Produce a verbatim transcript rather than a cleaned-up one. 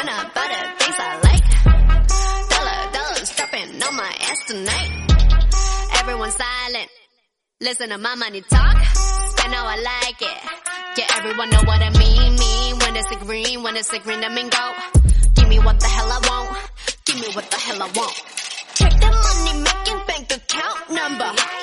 marijuana, butter, things I like. Dollar, dollars dropping on my ass tonight. Everyone silent, listen to my money talk. Spend how I like it. Yeah, everyone know what I mean, mean. When it's a green, when it's a green, I mean go. Give me what the hell I want. Give me what the hell I want. Check the money making bank account number.